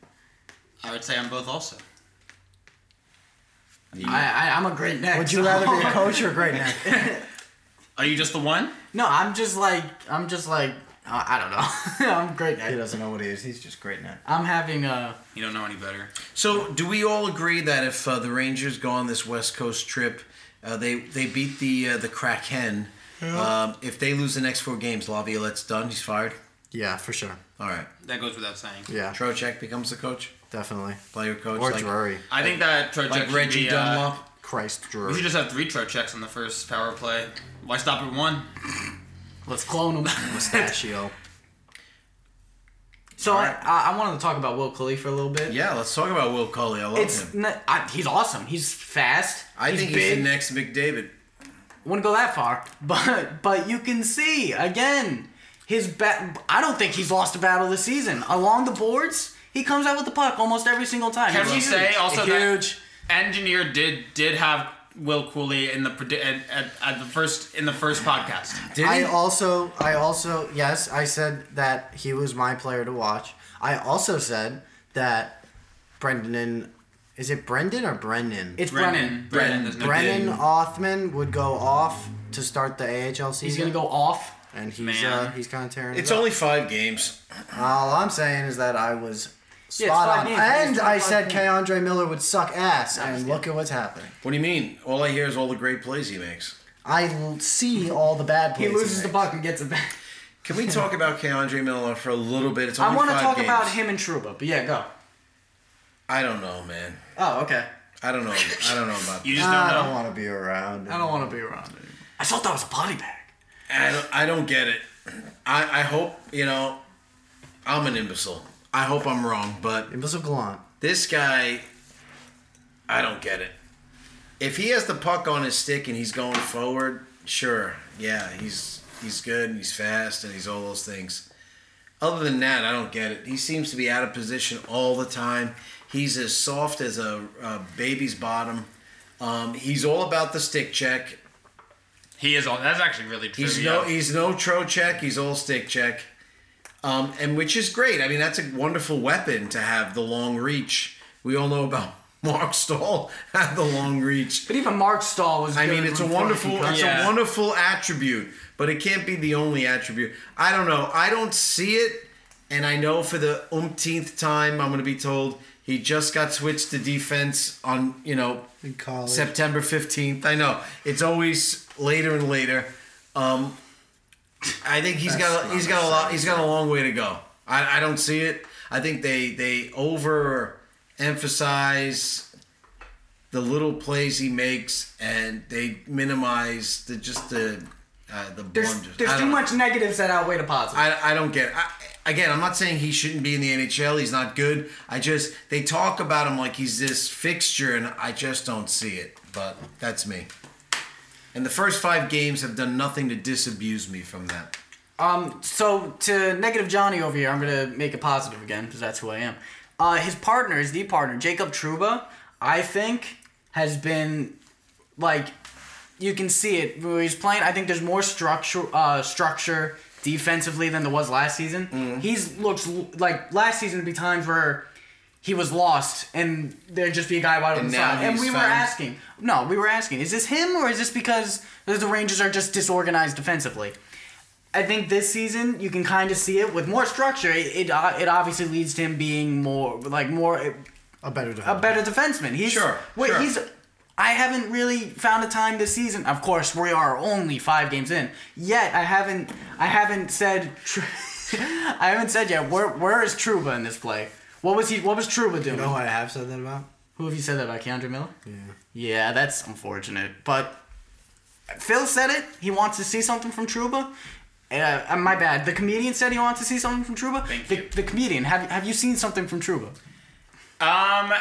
I would say I'm both also.
I, I I'm a great neck.
Would you
so-
rather be a coach or a great neck?
Are you just the one?
No, I'm just like I'm just like uh, I don't know. I'm a great
He
neck.
doesn't know what he is. He's just great neck.
I'm having a.
You don't know any better.
So, do we all agree that if uh, the Rangers go on this West Coast trip, uh, they they beat the uh, the Kraken? Um, if they lose the next four games, Laviolette's done. He's fired.
Yeah, for sure.
All right.
That goes without saying.
Yeah,
Trocheck becomes the coach,
definitely.
player coach,
Or
like,
Drury.
I think that Trocheck
like
should
Reggie
be, uh,
Dunlop.
Christ,
We
Drury.
should just have three Trochecks on the first power play. Why stop at one?
Let's clone him.
Mustachio.
So
Alright.
I, I wanted to talk about Will Cully for a little bit.
Yeah, let's talk about Will Cully. I love
It's
him.
not, I, he's awesome. He's fast.
I
he's
think
big.
he's the next McDavid.
Wouldn't go that far, but but you can see again his bat. I don't think he's lost a battle this season along the boards. He comes out with the puck almost every single time.
Can
He's
we
huge.
say also
huge?
that Engineer did did have Will Cooley in the predi- at, at, at the first in the first podcast?
Did
I
he?
also, I also, yes, I said that he was my player to watch. I also said that Brendan, is it Brendan or Brendan?
It's
Brennan.
Brennan.
Brennan. There's no
Brennan
D.
Othman would go off to start the A H L season.
He's gonna go off.
and he's
Man.
uh, he's kind of tearing.
It's
it up.
only five games.
All I'm saying is that I was
Yeah, it's
spot
five
on,
games. It's
and I
twenty-five
said
games.
K. Andre Miller would suck ass, and look at what's happening.
What do you mean? All I hear is all the great plays he makes.
I l- see all the bad
He
plays.
loses the
makes.
puck and gets it back.
Can we talk about Keandre Miller for a little bit? It's only
I want to
five
talk
games.
about him and Trouba, but yeah, go.
I don't know, man.
Oh, okay.
I don't know. I don't know about.
You just
I
don't
don't
know.
want to be around.
I don't want to be around it. I thought that was a body bag.
I don't, I don't get it. I, I hope, you know, I'm an imbecile. I hope I'm wrong, but
Imbecile Gallant.
this guy, I don't get it. If he has the puck on his stick and he's going forward, sure, yeah, he's he's good and he's fast and he's all those things. Other than that, I don't get it. He seems to be out of position all the time. He's as soft as a, a baby's bottom. Um, he's all about the stick check.
He is all. That's actually really true.
He's
yeah.
no he's no tro check. He's all stick check, um, and which is great. I mean, that's a wonderful weapon to have the long reach. We all know about Mark Stahl had the long reach.
But even Mark Stahl was.
I
good
mean, it's a
before
wonderful
he
it's
Yeah.
a wonderful attribute, but it can't be the only attribute. I don't know. I don't see it And I know for the umpteenth time, I'm going to be told he just got switched to defense on, you know,
In college.
September fifteenth. I know. It's always later and later. Um, I think he's
That's
got he's got a lot he's got a long way to go. I, I don't see it. I think they they overemphasize the little plays he makes and they minimize the just the uh, the
There's,
blunders.
there's
I
too
don't-
much negatives that outweigh the positives.
I, I don't get it. I, again, I'm not saying he shouldn't be in the N H L. He's not good. I just, they talk about him like he's this fixture, and I just don't see it. But that's me. And the first five games have done nothing to disabuse me from that.
Um, so to negative Johnny over here, I'm gonna make it positive again because that's who I am. Uh, his partner, his D partner, Jacob Trouba, I think has been like you can see it where he's playing. I think there's more structure, uh, structure defensively than there was last season.
Mm-hmm.
He's looks l- like last season would be times where he was lost and there'd just be a guy wide on
And
the
now
side. And
he's
we were
found-
asking, no, we were asking, is this him or is this because the Rangers are just disorganized defensively? I think this season you can kind of see it with more structure. It it, uh, it obviously leads to him being more like more
A better
a
defense.
better defenseman. He's
Sure,
Wait,
sure.
he's. I haven't really found a time this season. Of course, we are only five games in. Yet I haven't. I haven't said. Tr- I haven't said yet. Where Where is Trouba in this play? What was he? What was Trouba doing?
You know who I have said that about?
Who have you said that about? Keandre Miller?
Yeah.
Yeah, that's unfortunate. But Phil said it. He wants to see something from Trouba. Uh, uh, my bad. The comedian said he wants to see something from Trouba.
Thank
the,
you.
The comedian. Have Have you seen something from Trouba?
Um,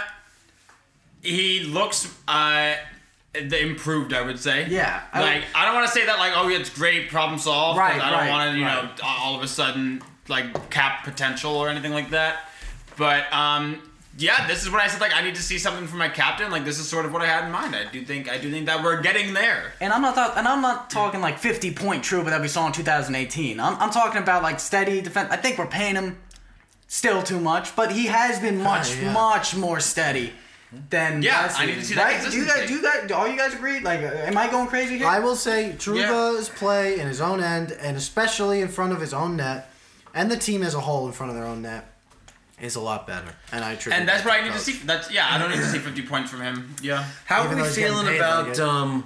he looks uh the improved, I would say.
Yeah, I
Like
would-
I don't want to say that like, oh, it's great, problem solved. 'cause
Right,
I don't
right,
want to, you
right.
know, all of a sudden like cap potential or anything like that. But um, yeah, this is what I said. Like I need to see something from my captain. Like this is sort of what I had in mind. I do think I do think that we're getting there.
And I'm not talk- and I'm not talking like fifty point Trouba that we saw in two thousand eighteen. I'm I'm talking about like steady defense. I think we're paying him still too much, but he has been much
yeah.
much more steady than
Yeah,
last
I need to
season,
see that
right? Do you guys
consistency.
do you guys do all you guys agree? Like, uh, am I going crazy here?
I will say Trouba's play in his own end, and especially in front of his own net, and the team as a whole in front of their own net, is a lot better. And I attribute
And that's
that
what I
to
need to
coach.
see. That's yeah. I don't need to see fifty points from him. Yeah.
How
Even
are
though
we
he's getting
feeling
paid
about
like it.
um,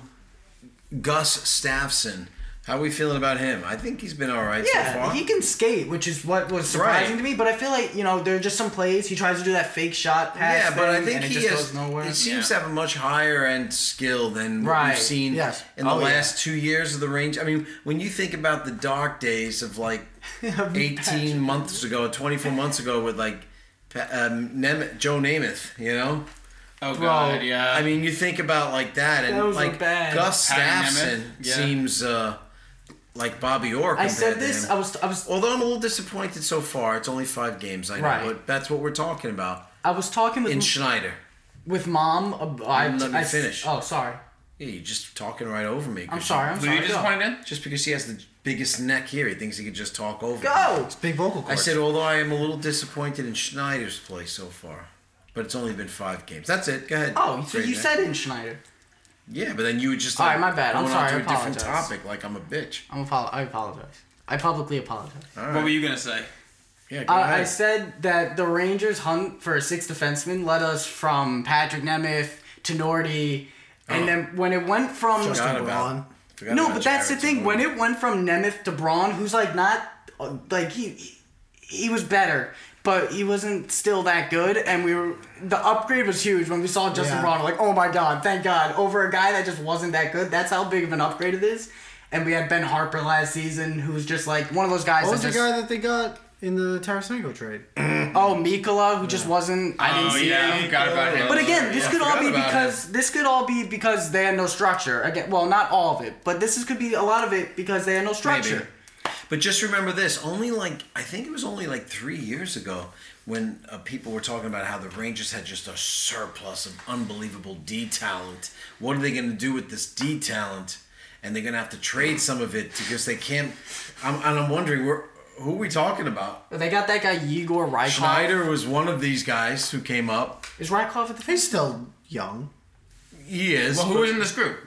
Gus Staffson? How are we feeling about him? I think he's been all right so
Yeah,
far.
he can skate, which is what was surprising
Right.
to me. But I feel like, you know, there are just some plays he tries to do that fake shot pass.
Yeah, but I
thing,
think
and it
he
just
has.
goes nowhere.
He seems
Yeah.
to have a much higher end skill than what
Right.
we've seen
Yes.
in the
Oh, yeah.
last two years of the range. I mean, when you think about the dark days of like eighteen months ago, twenty-four months ago, with like Pa- um, Nem- Joe Namath, you know.
Oh
Bro,
god. Yeah.
I mean, you think about like that, and
Those are
like
bad.
Gus
Patty Nemeth,
Staffson
yeah.
seems uh, like Bobby Orr.
I
compared
said
to
this.
him.
I was. I was.
Although I'm a little disappointed so far, it's only five games. I know,
Right.
but that's what we're talking about.
I was talking with
In Schneider,
with mom. Uh, I,
didn't let me
I-
finish.
Oh, sorry.
yeah, you're just talking right over me. 'cause
I'm sorry. I'm
Who
sorry.
you just
Go.
pointed in?
Just because he has the biggest neck here, he thinks he could just talk over. me.
Go.
It's big vocal
I
cords.
said, although I am a little disappointed in Schneider's play so far, but it's only been five games. That's it. Go ahead.
Oh, so
Great
you
man.
said in Schneider.
Yeah, but then you would just
All
like,
right, my bad. I'm
going
sorry,
on to
I
a different
apologize.
topic, like I'm a bitch.
I'm apo- I apologize. I publicly apologize.
All right.
What were you gonna say?
Yeah, go
Uh,
ahead.
I said that the Rangers' hunt for a sixth defenseman led us from Patrick Nemeth to Nordy, and
Oh.
then when it went from
Forgot
Justin
about-
Braun.
forgot
no,
about
but that's the
Jared
thing.
Zamora.
When it went from Nemeth to Braun, who's like not uh, like he he- he was better, but he wasn't still that good. And we were the upgrade was huge when we saw Justin
Yeah.
Braun. We're like, oh my god, thank God, over a guy that just wasn't that good. That's how big of an upgrade it is. And we had Ben Harper last season, who's just like one of those guys
What was
that
the
just
guy that they got in the Tarasenko trade?
oh Mikola, who just wasn't. I didn't
Oh
see
yeah, I
him.
forgot about him.
But again, this
Yeah, I
could all
forgot
be
about
because this could all be because they had no structure. Again, well, not all of it, but this is, could be a lot of it because they had no structure.
Maybe. But just remember this: only like I think it was only like three years ago when uh, people were talking about how the Rangers had just a surplus of unbelievable D talent. What are they going to do with this D talent? And they're going to have to trade some of it because they can't. I'm, and I'm wondering, where, who are we talking about?
They got that guy Igor Rykov.
Schneider was one of these guys who came up.
Is Rykov at the
He's still young.
He is.
Well, who
but
was in this group?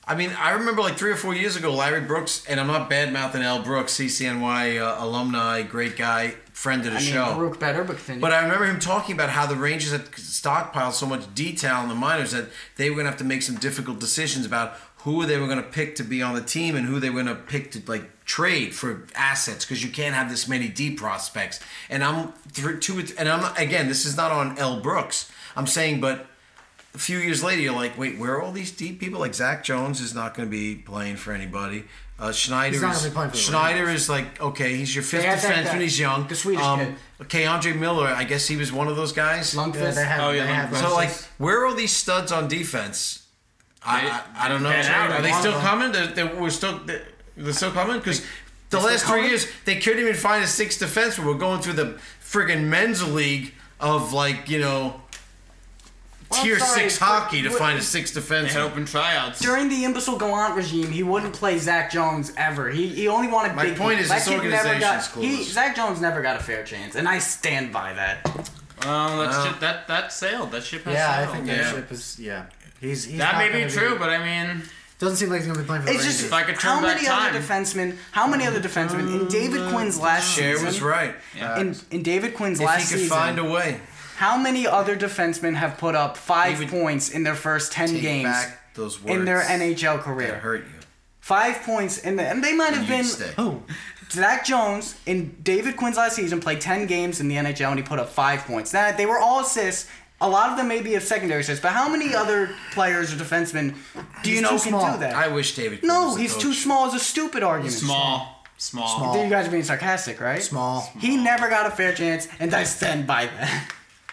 I mean, I remember like three or four years ago, Larry Brooks, and I'm not bad mouthing Al Brooks, C C N Y uh, alumni, great guy, friend of the
I mean,
show.
Baruch better, but continue.
But I remember him talking about how the Rangers had stockpiled so much detail in the minors that they were going to have to make some difficult decisions about who they were going to pick to be on the team and who they were going to pick to like trade for assets because you can't have this many deep prospects. And I'm through two, and I'm not, again, this is not on L. Brooks. I'm saying, but a few years later, you're like, wait, where are all these deep people? Like Zach Jones is not going to be playing for anybody. Uh, Schneider
He's not
is
gonna be playing for the
Schneider
Rangers.
is like okay, he's your fifth
They had that
defenseman.
guy,
He's young.
the Swedish
um,
kid.
Okay, Andre Miller. I guess he was one of those guys.
Yeah,
Lundqvist.
they have,
Oh, yeah,
they have
Lundqvist.
So
those-
like, where are all these studs on defense? I
They-
I, I don't know.
pan out.
Are they
One
still
of them.
coming? They're, they're, we're still they're, they're still coming because the
still
last three
coming?
years they couldn't even find a sixth defenseman. We're going through the friggin' men's league of like you know
Well,
tier
sorry,
six
but-
hockey to
but-
find a sixth
They had
defenseman.
open tryouts.
During the imbecile Gallant regime, he wouldn't play Zach Jones ever. He he only wanted
My
big
point
people.
is
That
this
kid never
organization's
got, he,
clueless.
Zach Jones never got a fair chance, and I stand by that.
Um, that
Well.
ship that that sailed. That ship has
Yeah, I
sailed.
think
Yeah.
that ship is. Yeah, he's. he's
that
not
may be
gonna
true, but I mean,
doesn't seem like he's gonna be playing for the
It's
Rangers.
just
If I could turn
how
back
many
time.
other defensemen? How many other defensemen in David Quinn's last
Cher
season?
was right.
In, in David Quinn's
If
last
he could
season,
find a way,
how many other defensemen have put up five
He would
points in their first ten
take
games
back those words
in their N H L
that
career?
hurt you.
Five points in the, and they might have
You'd
been.
stay.
Who?
Zach Jones in David Quinn's last season played ten games in the N H L and he put up five points. Now they were all assists. A lot of them may be of secondary assists, but how many other players or defensemen do you
He's
know
too
can
small.
do that?
I wish David. Quinn
no,
was the
he's
coach.
too small. Is a stupid argument.
small, small.
Small.
You guys are being sarcastic, right?
Small.
He never got a fair chance, and I stand by that.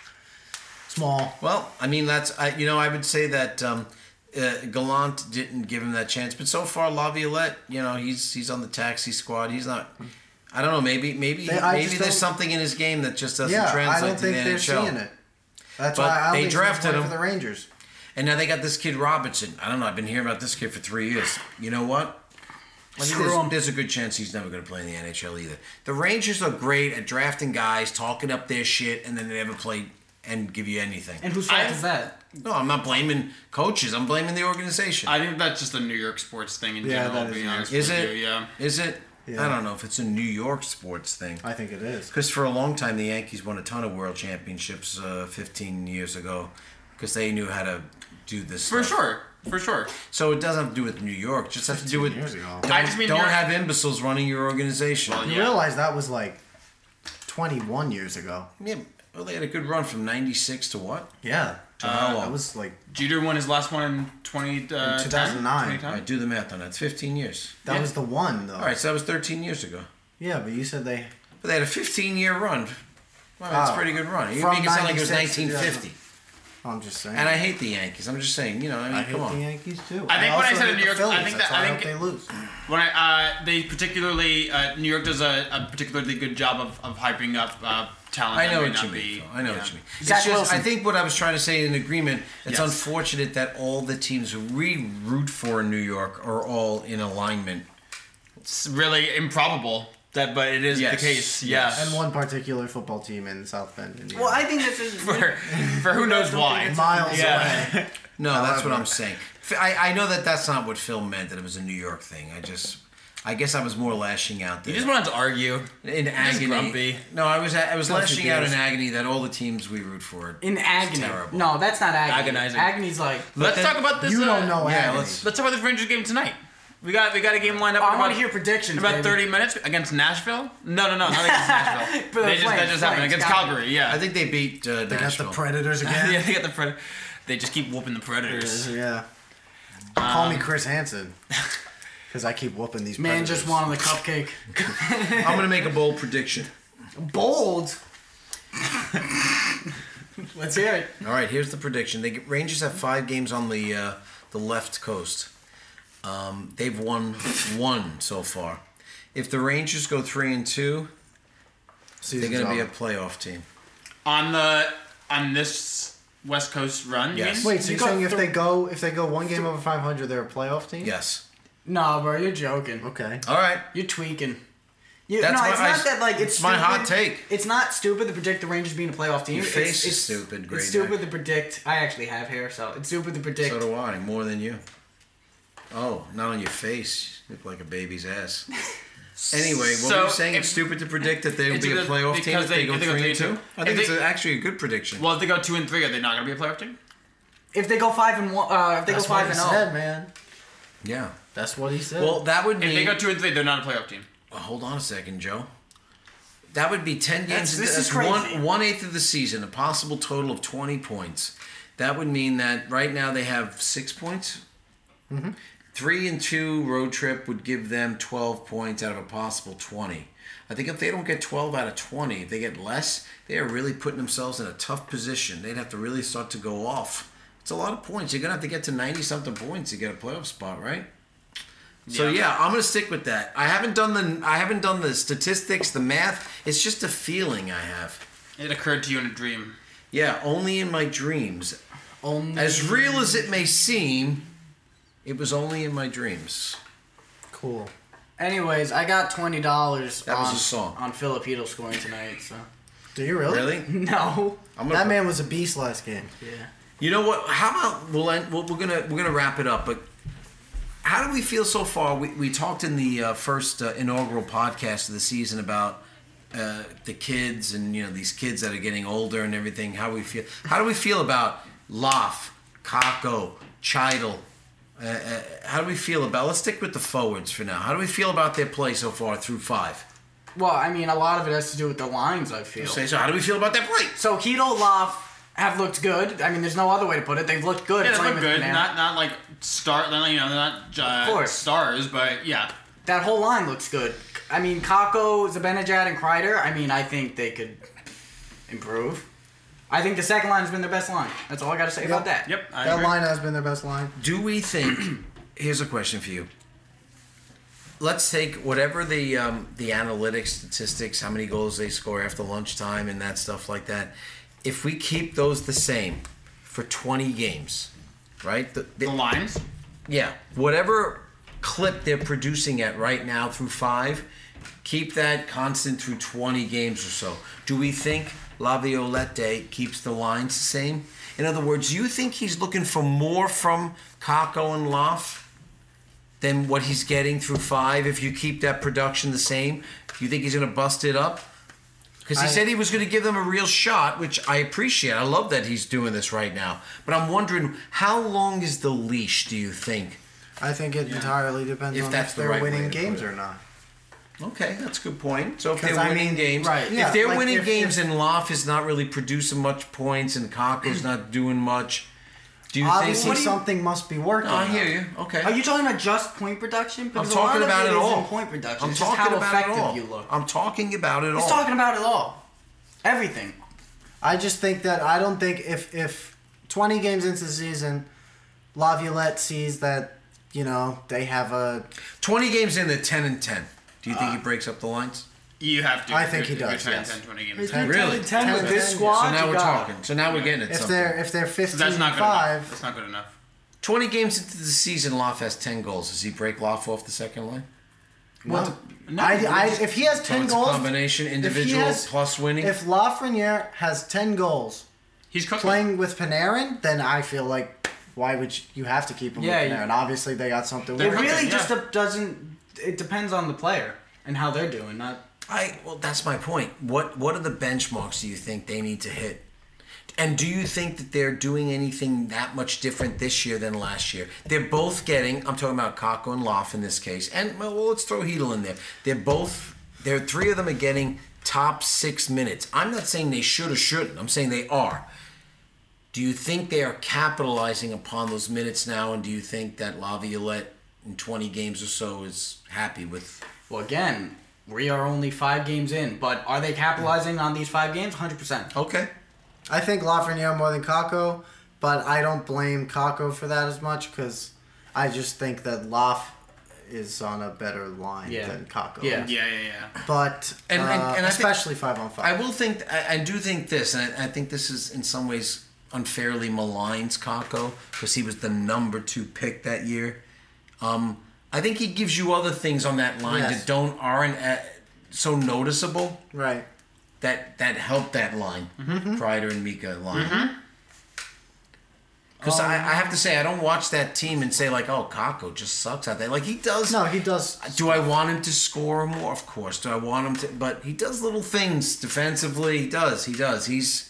Small.
Well, I mean that's I you know I would say that um, uh, Gallant didn't give him that chance, but so far Laviolette, you know, he's he's on the taxi squad. He's not. I don't know. Maybe maybe
They- I
maybe
just
there's
don't-
something in his game that just doesn't
Yeah,
translate
I don't
to
think
the
they're
N H L.
seeing it. That's
But
why I don't
they
think he's gonna
drafted
play
him.
for the Rangers.
And now they got this kid Robertson. I don't know. I've been hearing about this kid for three years. You know what? I think
Screw
there's,
him.
there's a good chance he's never going to play in the N H L either. The Rangers are great at drafting guys, talking up their shit, and then they never play and give you anything.
And whose fault
I-
is that?
No, I'm not blaming coaches. I'm blaming the organization.
I think that's just a New York sports thing in
Yeah,
general.
that is
Being
New York
honest
Is
with
it?
you, yeah.
Is it?
Yeah.
I don't know if it's a New York sports thing.
I think it is.
Because for a long time, the Yankees won a ton of world championships uh, fifteen years ago because they knew how to do this
For
stuff.
sure, for sure.
So it doesn't have to do with New York. It just has to do with
fifteen years ago.
don't,
I just mean
don't
New York-
have imbeciles running your organization.
Well,
You
Yeah.
realize that was like twenty-one years ago.
Yeah, well, they had a good run from ninety-six to what?
Yeah.
To how long?
That was like
Jeter won his last one in twenty, uh,
In two thousand nine.
ten, twenty ten?
All right, do the math on that. It's fifteen years.
that
Yeah.
was the one though.
All right, so that was thirteen years ago.
Yeah, but you said they.
But they had a fifteen-year run. Well, that's a
Oh.
pretty good run. You
From
make it sound like it was
ninety-six to
nineteen fifty.
I'm just saying.
And I hate the Yankees. I'm just saying, you know, I mean,
I
come
hate
on.
the Yankees too.
I think when I
also
said
hate
New
the
York- I
Phillies.
think
That's
that- I
why
think-
hope they lose.
When I, uh, they particularly, uh, New York does a, a particularly good job of, of hyping up uh, talent.
I
that
know
may
what you
not
mean.
be-
Phil. I know
yeah.
what you mean.
Zach
it's just,
Wilson.
I think what I was trying to say in agreement, it's
Yes.
unfortunate that all the teams who we root for in New York are all in alignment.
It's really improbable that, but it is
Yes,
the case. Yeah.
yes.
And one particular football team in South Bend, Indiana.
Well, I think this is.
for, for who knows why.
miles
Yeah.
away.
No, that's what
However.
I'm saying. F- I, I know that that's not what Phil meant, that it was a New York thing. I just, I guess I was more lashing out
You
there.
just wanted to argue.
in
just
agony.
grumpy.
No, I was I was
Don't you
lashing out in
dare.
agony that all the teams we root for are
In
is
agony.
terrible.
No, that's not agony.
Agonizing.
Agony's like.
Let's
then
talk about this.
You
uh,
don't know
yeah,
agony.
let's-
Let's talk about this Rangers game tonight. We got we got a game lined up.
Oh,
in
I want
about-
to hear predictions.
in about
baby.
thirty minutes against Nashville. No, no, no, not against Nashville.
For the
they just, that
Flames,
just happened
Flames,
against
got it.
Calgary. Yeah.
I think they beat uh,
They got the
Nashville.
Predators again.
yeah, they got the Pred- They just keep whooping the Predators.
Yeah. Call me Chris Hansen. Because I keep whooping these
Man
Predators.
just wanted the cupcake.
I'm gonna make a bold prediction.
Bold. Let's hear it.
All right, here's the prediction. The Rangers have five games on the uh, the left coast. Um, they've won one so far. If the Rangers go three and two, they're
Season's
going to be a
over.
playoff team.
On the on this West Coast run. you
Yes.
mean?
Wait, so
You
you're
got
saying if
th-
they go if they go one game over five hundred, they're a playoff team?
Yes.
No, bro, you're joking.
Okay.
All right.
You're tweaking. You,
That's
no,
my-
it's
I-
not that like it's
it's my hot
stupid.
take.
It's not stupid to predict the Rangers being a playoff team.
Your
It's-
face is
it's,
stupid, Great
It's stupid
Neck.
to predict. I actually have hair, so it's stupid to predict.
So do I, more than you. Oh, not on your face. You look like a baby's ass. Anyway, what
So,
were you saying?
if-
It's stupid to predict that they will
It's
be a
because-
playoff team
because
if they,
they-
go
if they go
three
three
and
and
two.
two.
I think
If
it's
they-
a, actually a good prediction.
Well, if they go two and three, are they not going to be a playoff team?
If they go five and one, uh, if they
That's
go
what
five
he
and
said,
zero,
man.
yeah.
That's what he said.
Well, that would mean.
If they go two and three, they're not a playoff team.
Well, hold on a second, Joe. That would be ten
That's-
games.
this
That's
is crazy.
one one eighth of the season, a possible total of twenty points. That would mean that right now they have six points. Mm-hmm. Three and two road trip would give them twelve points out of a possible twenty. I think if they don't get twelve out of twenty, if they get less, they are really putting themselves in a tough position. They'd have to really start to go off. It's a lot of points. You're gonna have to get to ninety something points to get a playoff spot, right? So
Yeah.
yeah, I'm gonna stick with that. I haven't done the I haven't done the statistics, the math. It's just a feeling I have.
It occurred to you in a dream.
Yeah, only in my dreams.
only
As real as it may seem, it was only in my dreams.
cool.
Anyways, I got twenty dollars
That was
on
a song.
on Filipino scoring tonight. So
Do you really?
Really?
no,
I'm
That man was a beast last game.
yeah.
You know what? How about we'll end, we'll, we're gonna we're gonna wrap it up. But how do we feel so far? We we talked in the uh, first uh, inaugural podcast of the season about uh, the kids and you know these kids that are getting older and everything. How we feel? How do we feel about Loff, Kako, Chidel? Uh, uh, how do we feel about? Let's stick with the forwards for now. How do we feel about their play so far through five?
Well, I mean, a lot of it has to do with the lines. I feel.
Say so. How do we feel about their play?
So Hito, Loff have looked good. I mean, there's no other way to put it. They've looked good.
Yeah, they
playing
look
with
good.
Panarin.
Not not like star. You know, they're not uh,
Of course.
stars, but yeah.
That whole line looks good. I mean, Kako, Zibanejad, and Kreider. I mean, I think they could improve. I think the second line has been their best line. That's all I got to say about that.
Yep. I
That
agree.
line has been their best line.
Do we think? Here's a question for you. Let's take whatever the um, the analytics statistics, how many goals they score after lunchtime, and that stuff like that. If we keep those the same for twenty games, right? The, the,
The lines.
yeah, whatever clip they're producing at right now through five, keep that constant through twenty games or so. Do we think Laviolette keeps the lines the same? In other words, do you think he's looking for more from Kako and Loff than what he's getting through five if you keep that production the same? Do you think he's going to bust it up? Because he
I-
said he was going to give them a real shot, which I appreciate. I love that he's doing this right now. But I'm wondering, how long is the leash, do you think?
I think it entirely depends
If
on
that's
if
the
they're
right way
winning
to put
games
it.
or not.
Okay, that's a good point. So if
'Cause
they're
I
winning
mean,
games,
right, yeah,
if they're
like
winning
if-
games
if-
and Loff is not really producing much points and Kako's not doing much, do you
Obviously,
think?
something must be working.
No, I
out.
hear you. Okay.
Are you talking about just point production?
I'm
Because a
talking
lot
about
of
it
it is
all.
in point production.
I'm
It's just
talking
how
about
effective
it all.
you look.
I'm talking about it all.
He's talking about it all. Everything.
I just think that I don't think if if twenty games into the season, Laviolette sees that you know they have a.
twenty games in, they're ten and ten. Do you think he breaks up the lines?
You have to.
I
if
think
you're-
he
if
does,
You're
yes.
ten, twenty games.
Ten-
Really?
ten with
ten,
this
ten.
squad.
So now
you
we're
got
talking. So now we're getting at
If
something.
they're if they're
So
fifteen
that's not
and
good enough.
five,
That's not good enough.
twenty games into the season, Loff has ten goals. Does he break Loff off the second line?
well,
No,
I, I,
it's-
if he has
So
ten
it's a
goals,
combination,
if he
individual
has-
plus winning.
if Lafreniere has ten goals
He's cooking.
playing with Panarin, then I feel like why would you, you have to keep him
Yeah,
with
you-
Panarin? Obviously, they got something.
They're
It
working.
really
yeah.
just doesn't. It depends on the player and how they're doing. Not.
I well, that's my point. What what are the benchmarks do you think they need to hit? And do you think that they're doing anything that much different this year than last year? They're both getting. I'm talking about Kako and Loff in this case, and well, let's throw Hedel in there. They're both. There, three of them are getting top six minutes. I'm not saying they should or shouldn't. I'm saying they are. Do you think they are capitalizing upon those minutes now? And do you think that Laviolette in twenty games or so is happy with?
Well, again, we are only five games in, but are they capitalizing on these five games? one hundred percent.
Okay.
I think Lafreniere more than Kako, but I don't blame Kako for that as much because I just think that Laf is on a better line
Yeah.
than Kako.
Yeah.
Yeah, yeah, yeah.
But
And- and-
uh,
and I think-
especially five on
I
five.
will think I, I do think this, and I, I think this is in some ways unfairly maligns Kako because he was the number two pick that year. Um, I think he gives you other things on that line
Yes.
that don't aren't uh, so noticeable
Right.
that that help that line,
Mm-hmm.
Kreider and Mika line. Because
Um,
I, I have to say, I don't watch that team and say like, "Oh, Kako just sucks out there." Like he does.
No, he does.
Do I want him to score more? Of course. Do I want him to? But he does little things defensively. He does. He does. He's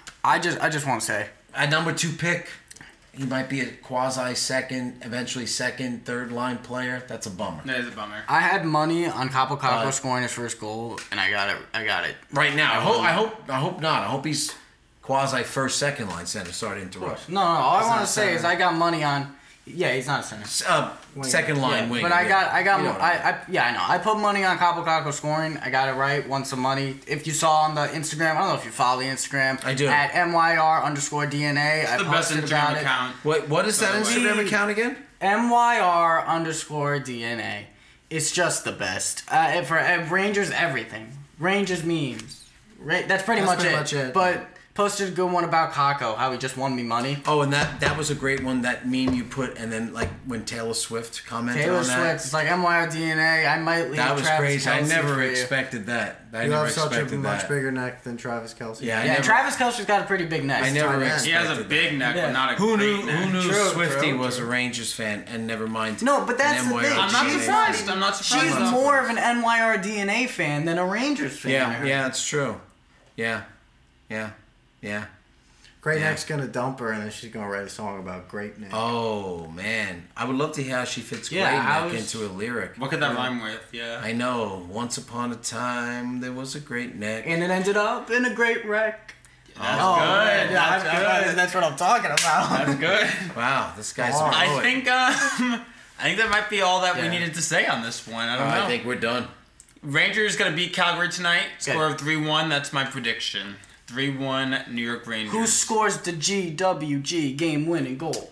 I just I just want to say,
a number two pick. He might be a quasi second, eventually second, third line player. That's a bummer.
That is a bummer.
I had money on Capo Caco
Uh,
scoring his first goal, and I got it. I got it.
Right now, I hope. I hope. I hope not. I hope he's quasi first, second line center. Sorry to interrupt.
No, no. All I
He's
want
not
to
a
say is
center.
I got money on. Yeah, he's not a center.
Uh, second line
Yeah,
wing.
but I got, I got,
You know
mo-
what I
I, I, yeah, I know. I put money on Capo Caco scoring. I got it right. Won some money. If you saw on the Instagram, I don't know if you follow the Instagram.
I do.
At M Y R underscore D N A. I
The best
posted
Instagram
about it.
account.
What What is that
By the way.
Instagram account again?
M Y R underscore D N A. It's just the best. Uh, and for uh, Rangers, everything. Rangers memes. Ra- that's pretty,
That's
much,
pretty
it.
much it.
But posted a good one about Kako, how he just won me money.
Oh, and that that was a great one. That meme you put, and then like when Taylor Swift commented
Taylor
on
Swift.
that.
It's like M Y R D N A. I might leave
That was
Travis
crazy. I
Kelce
never
for you.
expected that. I
You
never
have such a
expected
much
that.
bigger neck than Travis Kelce.
Yeah, I
Yeah,
never,
Travis Kelce's got a pretty big neck.
I never
tight end.
expected
He has a big
that.
neck,
Yeah.
but not a
Who
great
knew?
neck.
Who knew
True,
Swifty
true,
was
true.
a Rangers fan and never mind?
No, but that's
an
the
M Y R
thing.
I'm not
D N A
surprised.
fan.
I'm not surprised.
She's
though.
more of an N Y R D N A fan than a Rangers fan.
Yeah, yeah, it's true. Yeah, yeah, yeah.
Great
Yeah.
Neck's gonna dump her, and then she's gonna write a song about Great Neck.
Oh man, I would love to hear how she fits
Yeah,
Great
I
Neck
was-
into a lyric.
What could that rhyme with? Yeah.
I know. Once upon a time, there was a great neck.
And it ended up in a great wreck.
That's
Oh,
good.
man, yeah,
That's
I- I-
good.
That's what I'm talking about.
That's good.
Wow, this guy's
Oh,
a
I
poet.
think um, I think that might be all that we
Yeah.
needed to say on this point. I don't
Uh,
know.
I think we're done.
Rangers gonna beat Calgary tonight.
Good.
Score of three one. That's my prediction. three one New York Rangers.
Who scores the G W G game winning goal?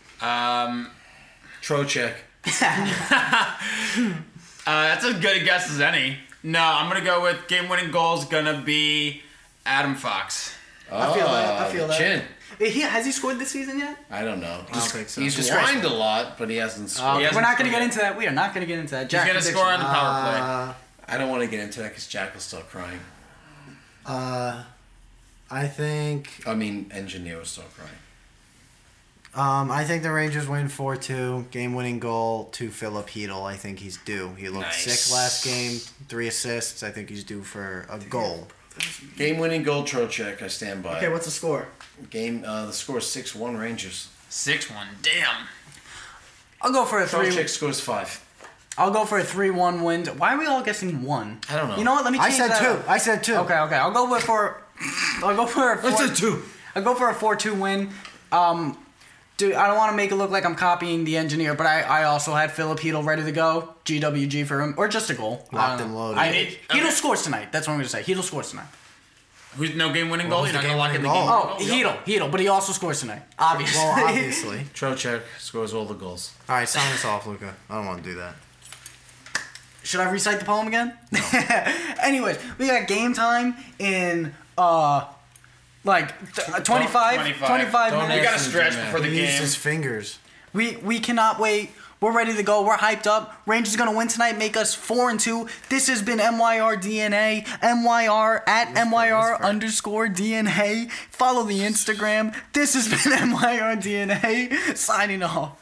Um,
Trocheck.
uh, that's as good a guess as any. No, I'm gonna go with game winning goals. Gonna be Adam Fox.
I feel that. I feel that.
Chin.
He, has he scored this season yet?
I don't know.
I don't think so.
He's
Disgraceful.
whined a lot, but he hasn't
Uh,
scored.
He hasn't
we're not going to
scored
get
yet.
into that. We are not going to get into that.
He's
Jack,
gonna
prediction.
score on the power play.
Uh,
I don't want to get into that because Jack will start crying.
uh, I think
I mean, Engineer will start crying.
um, I think the Rangers win four two. Game winning goal to Philip Hedl. I think he's due. He looked
Nice.
sick last game. Three assists. I think he's due for a goal.
Game-winning goal, Trocheck. I stand by.
Okay,
it.
what's the score?
Game? Uh, the score is six one Rangers.
six one. Damn.
I'll go for a three.
Trocheck scores five.
I'll go for a three one win. Why are we all guessing one?
I don't know.
You know what? Let me
I
change
said
that
two.
up.
I said two.
Okay, okay. I'll go with for. I'll go for a. Four,
Let's do two.
I'll go for a four two win. Um, dude, I don't want to make it look like I'm copying the engineer, but I, I also had Philip Hedl ready to go. G W G for him, or just a goal. I
Locked
don't
and
know.
loaded.
I,
Okay.
Hedl scores tonight. That's what I'm gonna say. Hedl scores tonight.
Who's no game winning
Well,
goal?
who's
You're not
the
gonna lock in the
game-winning
game.
goal?
Oh,
winning goal?
Hedl, Hedl, but he also scores tonight. Obviously.
Well, obviously.
Trocheck scores all the goals.
All right, sign us off, Luca. I don't want to do that.
Should I recite the poem again? No. Anyways, we got game time in uh like th- uh, twenty-five,
twenty-five.
twenty-five
Don't
You
minutes.
gotta
Yes,
stretch
man.
before the
He used
game.
his fingers.
We we cannot wait. We're ready to go. We're hyped up. Rangers gonna win tonight. Make us four and two. This has been M Y R D N A. M Y R at M Y R
whisper.
underscore D N A. Follow the Instagram. This has been M Y R D N A. Signing off.